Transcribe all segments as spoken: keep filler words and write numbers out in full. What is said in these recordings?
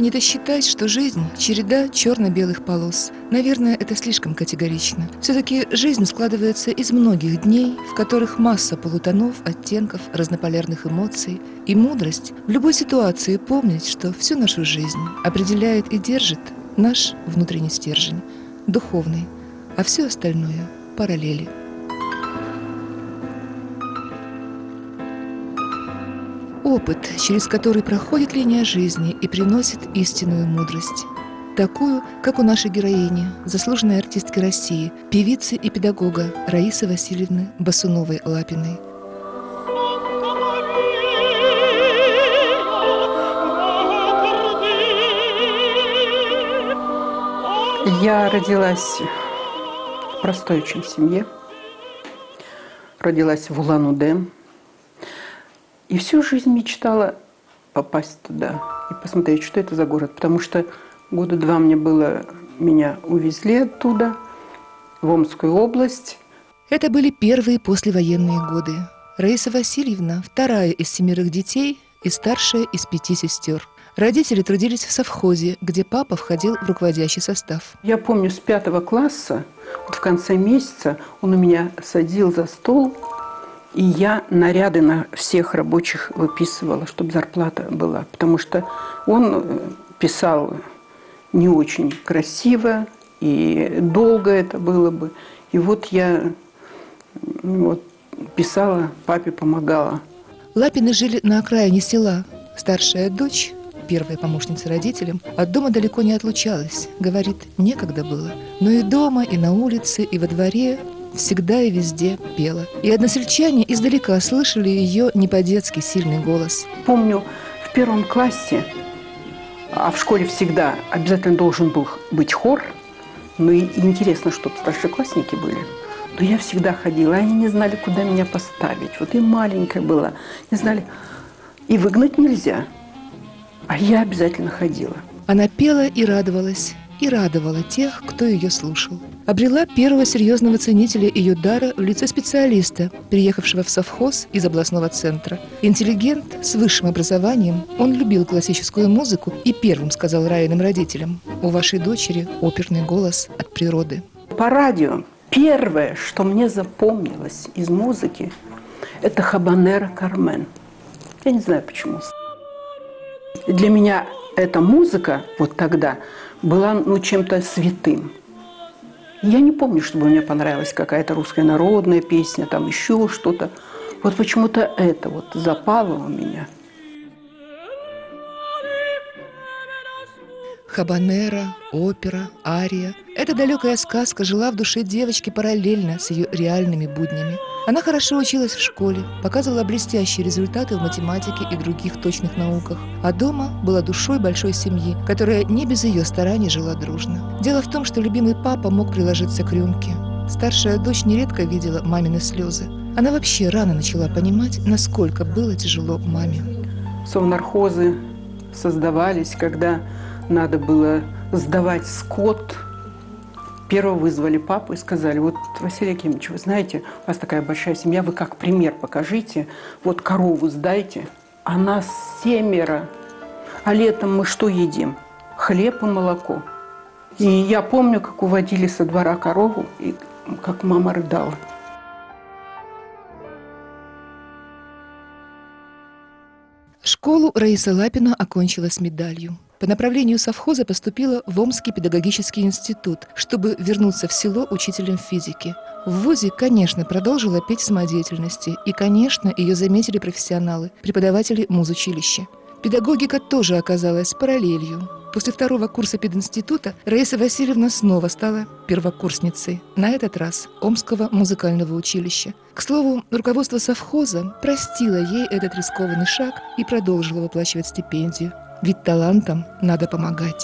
принято считать, что жизнь – череда черно-белых полос. Наверное, это слишком категорично. Все-таки жизнь складывается из многих дней, в которых масса полутонов, оттенков, разнополярных эмоций. И мудрость в любой ситуации помнить, что всю нашу жизнь определяет и держит наш внутренний стержень, духовный, а все остальное – параллели. Опыт, через который проходит линия жизни и приносит истинную мудрость. Такую, как у нашей героини, заслуженной артистки России, певицы и педагога Раисы Васильевны Басуновой-Лапиной. Я родилась в простой очень семье. Родилась в Улан-Удэ. И всю жизнь мечтала попасть туда и посмотреть, что это за город. Потому что года два мне было, меня увезли оттуда, в Омскую область. Это были первые послевоенные годы. Раиса Васильевна – вторая из семерых детей и старшая из пяти сестер. Родители трудились в совхозе, где папа входил в руководящий состав. Я помню, с пятого класса, вот в конце месяца, он у меня садил за стол, и я наряды на всех рабочих выписывала, чтобы зарплата была. Потому что он писал не очень красиво, и долго это было бы. И вот я вот, писала, папе помогала. Лапины жили на окраине села. Старшая дочь, первая помощница родителям, от дома далеко не отлучалась. Говорит, некогда было. Но и дома, и на улице, и во дворе всегда и везде пела. И односельчане издалека слышали ее не по-детски сильный голос. Помню, в первом классе, а в школе всегда обязательно должен был быть хор, ну и интересно, чтобы старшеклассники были. Но я всегда ходила, они не знали, куда меня поставить. Вот и маленькая была, не знали. И выгнать нельзя, а я обязательно ходила. Она пела и радовалась, и радовала тех, кто ее слушал. Обрела первого серьезного ценителя ее дара в лице специалиста, приехавшего в совхоз из областного центра. Интеллигент с высшим образованием, он любил классическую музыку и первым сказал Раиным родителям: «У вашей дочери оперный голос от природы». По радио первое, что мне запомнилось из музыки, это «Хабанера Кармен». Я не знаю почему. Для меня эта музыка вот тогда была ну, чем-то святым. Я не помню, чтобы мне понравилась какая-то русская народная песня, там еще что-то. Вот почему-то это вот запало у меня. Хабанера, опера, ария. Эта далекая сказка жила в душе девочки параллельно с ее реальными буднями. Она хорошо училась в школе, показывала блестящие результаты в математике и других точных науках. А дома была душой большой семьи, которая не без ее стараний жила дружно. Дело в том, что любимый папа мог приложиться к рюмке. Старшая дочь нередко видела мамины слезы. Она вообще рано начала понимать, насколько было тяжело маме. Совнархозы создавались, когда надо было сдавать скот. Первого вызвали папу и сказали: вот, Василий Акимович, вы знаете, у вас такая большая семья, вы как пример покажите, вот корову сдайте, а нас семеро, а летом мы что едим? Хлеб и молоко. И я помню, как уводили со двора корову, и как мама рыдала. Школу Раиса Лапина окончила с медалью. По направлению совхоза поступила в Омский педагогический институт, чтобы вернуться в село учителем физики. В вузе, конечно, продолжила петь в самодеятельности, и, конечно, ее заметили профессионалы, преподаватели музучилища. Педагогика тоже оказалась параллелью. После второго курса пединститута Раиса Васильевна снова стала первокурсницей, на этот раз Омского музыкального училища. К слову, руководство совхоза простило ей этот рискованный шаг и продолжило выплачивать стипендию. Ведь талантам надо помогать.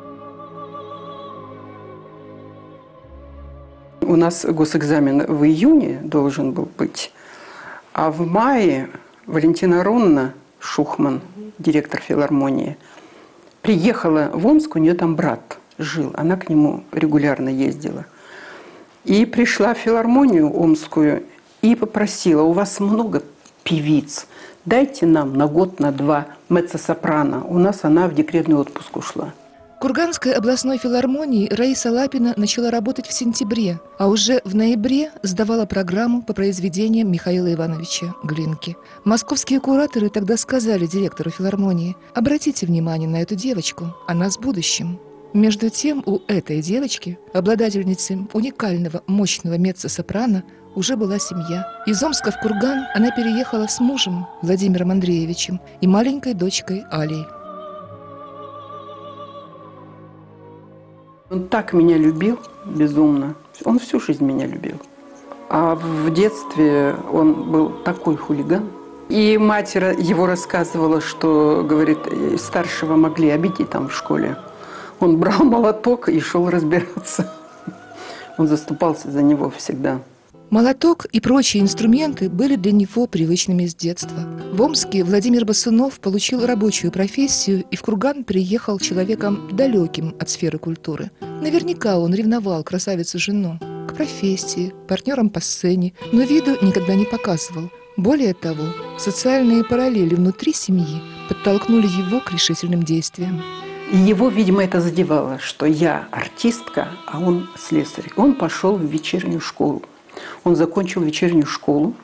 У нас госэкзамен в июне должен был быть, а в мае Валентина Ароновна Шухман, директор филармонии, приехала в Омск, у нее там брат жил, она к нему регулярно ездила. И пришла в филармонию омскую и попросила: у вас много певиц, дайте нам на год, на два меццо-сопрано. У нас она в декретный отпуск ушла. В Курганской областной филармонии Раиса Лапина начала работать в сентябре, а уже в ноябре сдавала программу по произведениям Михаила Ивановича Глинки. Московские кураторы тогда сказали директору филармонии: обратите внимание на эту девочку, она с будущим. Между тем у этой девочки, обладательницы уникального мощного меццо-сопрано, уже была семья. Из Омска в Курган она переехала с мужем Владимиром Андреевичем и маленькой дочкой Алей. Он так меня любил, безумно. Он всю жизнь меня любил. А в детстве он был такой хулиган. И мать его рассказывала, что, говорит, старшего могли обидеть там в школе. Он брал молоток и шел разбираться. Он заступался за него всегда. Молоток и прочие инструменты были для него привычными с детства. В Омске Владимир Басунов получил рабочую профессию и в Курган приехал человеком далеким от сферы культуры. Наверняка он ревновал красавицу-жену к профессии, партнерам по сцене, но виду никогда не показывал. Более того, социальные параллели внутри семьи подтолкнули его к решительным действиям. И его, видимо, это задевало, что я артистка, а он слесарь. Он пошел в вечернюю школу. Он закончил вечернюю школу,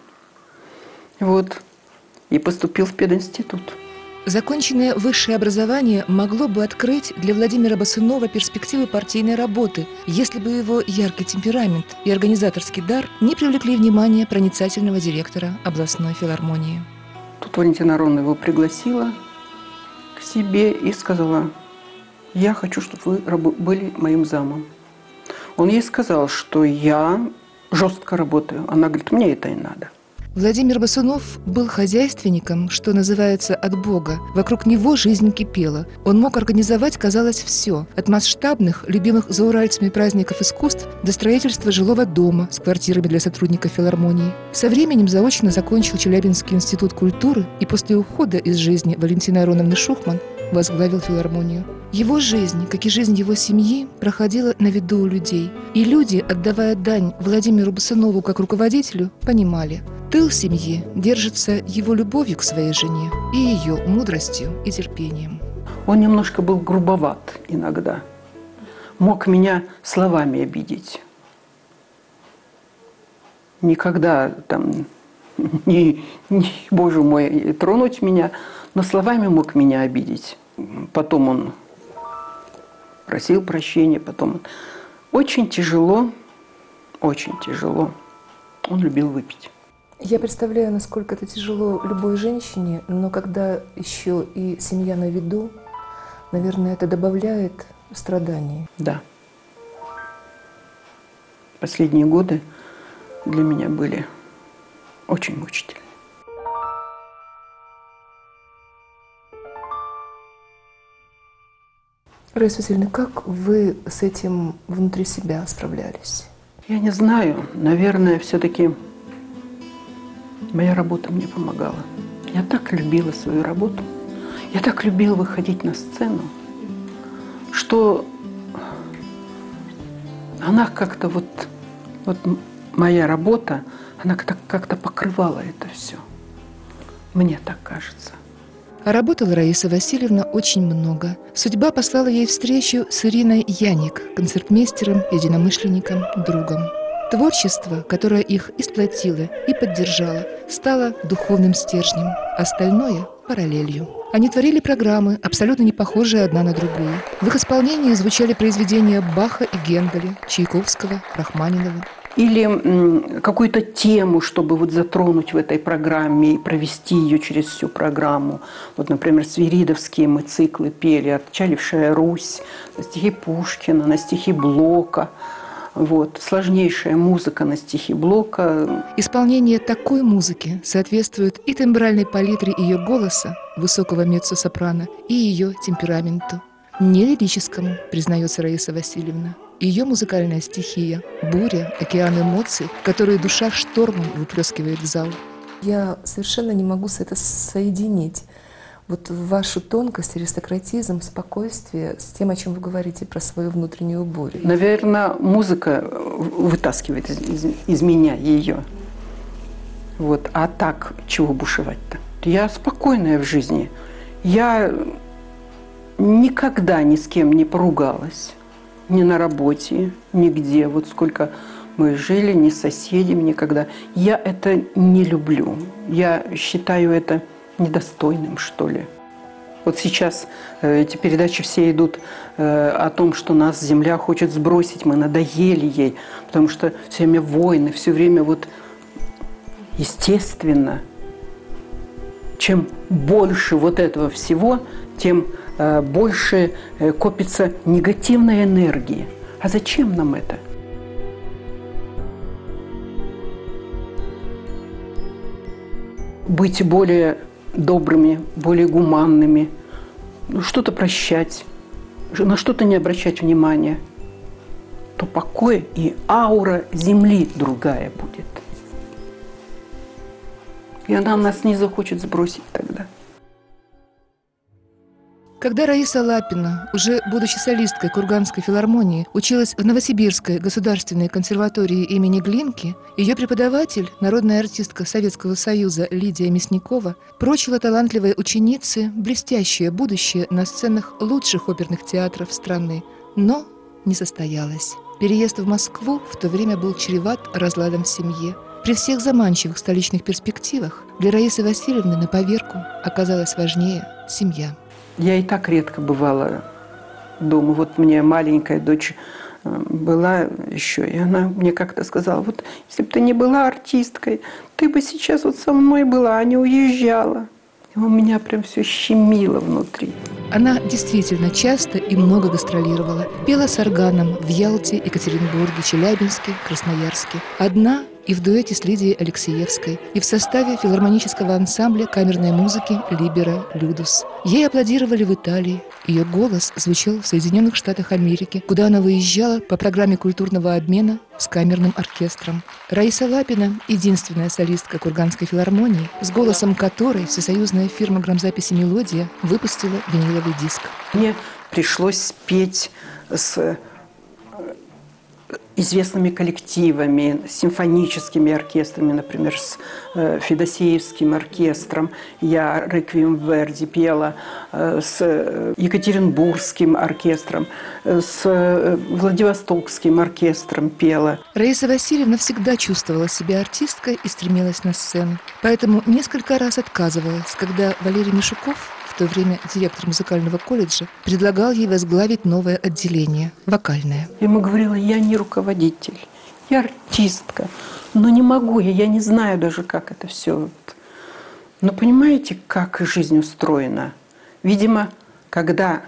вот, и поступил в пединститут. Законченное высшее образование могло бы открыть для Владимира Басунова перспективы партийной работы, если бы его яркий темперамент и организаторский дар не привлекли внимание проницательного директора областной филармонии. Тут Валентина Ароновна его пригласила к себе и сказала: я хочу, чтобы вы были моим замом. Он ей сказал, что я жестко работаю. Она говорит: мне это и надо. Владимир Басунов был хозяйственником, что называется, от Бога. Вокруг него жизнь кипела. Он мог организовать, казалось, все. От масштабных, любимых зауральцами праздников искусств до строительства жилого дома с квартирами для сотрудников филармонии. Со временем заочно закончил Челябинский институт культуры и после ухода из жизни Валентины Ароновны Шухман возглавил филармонию. Его жизнь, как и жизнь его семьи, проходила на виду у людей. И люди, отдавая дань Владимиру Басунову как руководителю, понимали: тыл семьи держится его любовью к своей жене и ее мудростью и терпением. Он немножко был грубоват иногда. Мог меня словами обидеть. Никогда там, не, не, боже мой, тронуть меня, но словами мог меня обидеть. Потом он просил прощения, потом очень тяжело, очень тяжело. Он любил выпить. Я представляю, насколько это тяжело любой женщине, но когда еще и семья на виду, наверное, это добавляет страданий. Да. Последние годы для меня были очень мучительны. Раиса Васильевна, как вы с этим внутри себя справлялись? Я не знаю. Наверное, все-таки моя работа мне помогала. Я так любила свою работу. Я так любила выходить на сцену, что она как-то вот, вот моя работа, она как-то покрывала это все. Мне так кажется. Работала Раиса Васильевна очень много. Судьба послала ей встречу с Ириной Яник, концертмейстером, единомышленником, другом. Творчество, которое их и сплотило, и поддержало, стало духовным стержнем, остальное – параллелью. Они творили программы, абсолютно не похожие одна на другую. В их исполнении звучали произведения Баха и Генделя, Чайковского, Рахманинова. Или какую-то тему, чтобы вот затронуть в этой программе и провести ее через всю программу. Вот, например, свиридовские мы циклы пели: «Отчалившая Русь», на стихи Пушкина, на стихи Блока. Вот, сложнейшая музыка на стихи Блока. Исполнение такой музыки соответствует и тембральной палитре ее голоса, высокого меццо-сопрано, и ее темпераменту. Не лирическому, признается Раиса Васильевна. Ее музыкальная стихия – буря, океан эмоций, которые душа штормом выплескивает в зал. Я совершенно не могу это соединить. Вот вашу тонкость, аристократизм, спокойствие с тем, о чем вы говорите, про свою внутреннюю бурю. Наверное, музыка вытаскивает из, из, из меня ее. Вот. А так, чего бушевать-то? я спокойная в жизни. Я никогда ни с кем не поругалась. Ни на работе, нигде. Вот сколько мы жили, ни с соседями, никогда. Я это не люблю. Я считаю это недостойным, что ли. Вот сейчас э, эти передачи все идут э, о том, что нас Земля хочет сбросить, мы надоели ей, потому что все время войны, все время вот естественно, чем больше вот этого всего, тем э, больше э, копится негативной энергии. А зачем нам это? Быть более добрыми, более гуманными, что-то прощать, на что-то не обращать внимания, то покой и аура Земли другая будет. И она нас не захочет сбросить тогда. Когда Раиса Лапина, уже будучи солисткой Курганской филармонии, училась в Новосибирской государственной консерватории имени Глинки, ее преподаватель, народная артистка Советского Союза Лидия Мясникова, прочила талантливой ученице блестящее будущее на сценах лучших оперных театров страны, но не состоялось. Переезд в Москву в то время был чреват разладом в семье. При всех заманчивых столичных перспективах для Раисы Васильевны на поверку оказалась важнее семья. Я и так редко бывала дома. Вот у меня маленькая дочь была еще, и она мне как-то сказала: вот если бы ты не была артисткой, ты бы сейчас вот со мной была, а не уезжала. И у меня прям все щемило внутри. Она действительно часто и много гастролировала. Пела с органом в Ялте, Екатеринбурге, Челябинске, Красноярске. Одна и в дуэте с Лидией Алексеевской, и в составе филармонического ансамбля камерной музыки «Либера Людус». Ей аплодировали в Италии. Ее голос звучал в Соединенных Штатах Америки, куда она выезжала по программе культурного обмена с камерным оркестром. Раиса Лапина – единственная солистка Курганской филармонии, с голосом которой всесоюзная фирма грамзаписи «Мелодия» выпустила виниловый диск. Мне пришлось петь с известными коллективами, с симфоническими оркестрами, например, с э, Федосеевским оркестром. Я «Реквием Верди» пела, э, с Екатеринбургским оркестром, э, с э, Владивостокским оркестром пела. Раиса Васильевна всегда чувствовала себя артисткой и стремилась на сцену. Поэтому несколько раз отказывалась, когда Валерий Мишуков, в то время директор музыкального колледжа, предлагал ей возглавить новое отделение – вокальное. Я ему говорила: я не руководитель, я артистка, но не могу я, я не знаю даже, как это все. Но понимаете, как жизнь устроена? Видимо, когда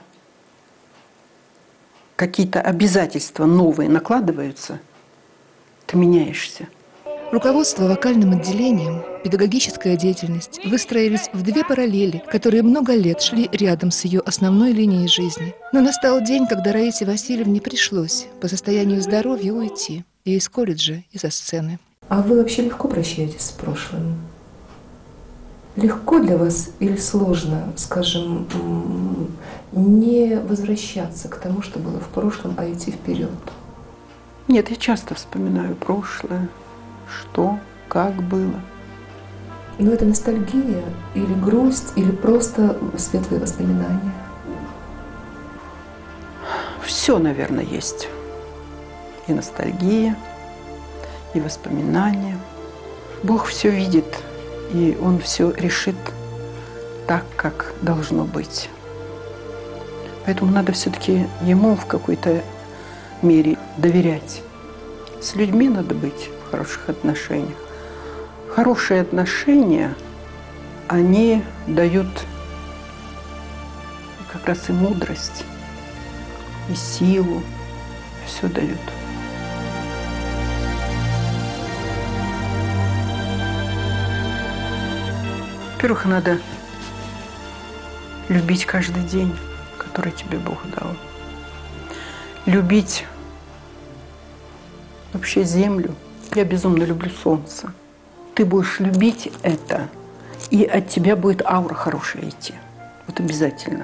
какие-то обязательства новые накладываются, ты меняешься. Руководство вокальным отделением, педагогическая деятельность выстроились в две параллели, которые много лет шли рядом с ее основной линией жизни. Но настал день, когда Раисе Васильевне пришлось по состоянию здоровья уйти и из колледжа, и со сцены. А вы вообще легко прощаетесь с прошлым? Легко для вас или сложно, скажем, не возвращаться к тому, что было в прошлом, а идти вперед? Нет, я часто вспоминаю прошлое. Что, как было. Но это ностальгия или грусть, или просто светлые воспоминания? Все, наверное, есть. И ностальгия, и воспоминания. Бог все видит, и Он все решит так, как должно быть. Поэтому надо все-таки Ему в какой-то мере доверять. С людьми надо быть в хороших отношениях. Хорошие отношения, они дают как раз и мудрость, и силу, все дают. Во-первых, надо любить каждый день, который тебе Бог дал. Любить вообще землю. Я безумно люблю солнце. Ты будешь любить это, и от тебя будет аура хорошая идти. Вот обязательно.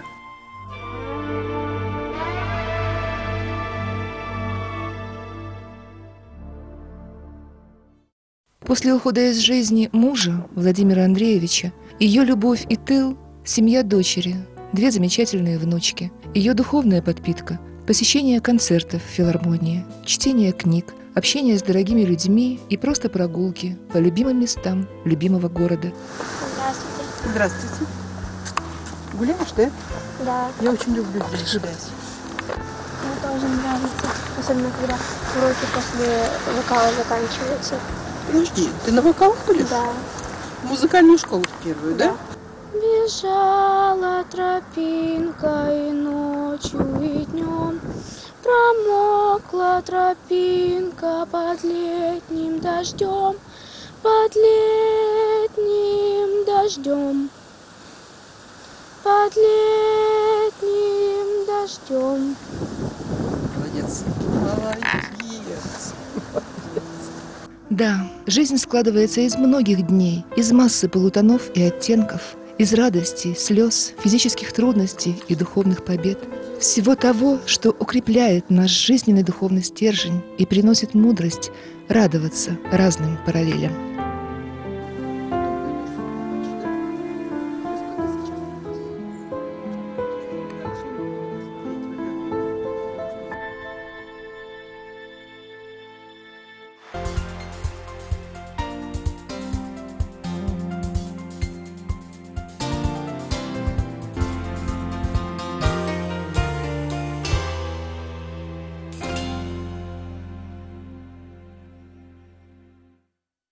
После ухода из жизни мужа, Владимира Андреевича, Ее любовь и тыл – семья дочери, две замечательные внучки. Ее духовная подпитка – посещение концертов в филармонии, чтение книг, общение с дорогими людьми и просто прогулки по любимым местам любимого города. Здравствуйте. Здравствуйте. Гуляешь, да? Да, Я очень люблю здесь гулять. мне тоже нравится. Особенно, когда уроки после вокала заканчиваются. Подожди, ты на вокал ходишь? Да. В музыкальную школу в первую, да? Бежала тропинка и ночью, и днем. Промокла тропинка под летним дождем. Под летним дождем. Под летним дождем. Молодец. Молодец. Да, жизнь складывается из многих дней, из массы полутонов и оттенков, из радостей, слез, физических трудностей и духовных побед. Всего того, что укрепляет наш жизненный духовный стержень и приносит мудрость радоваться разным параллелям.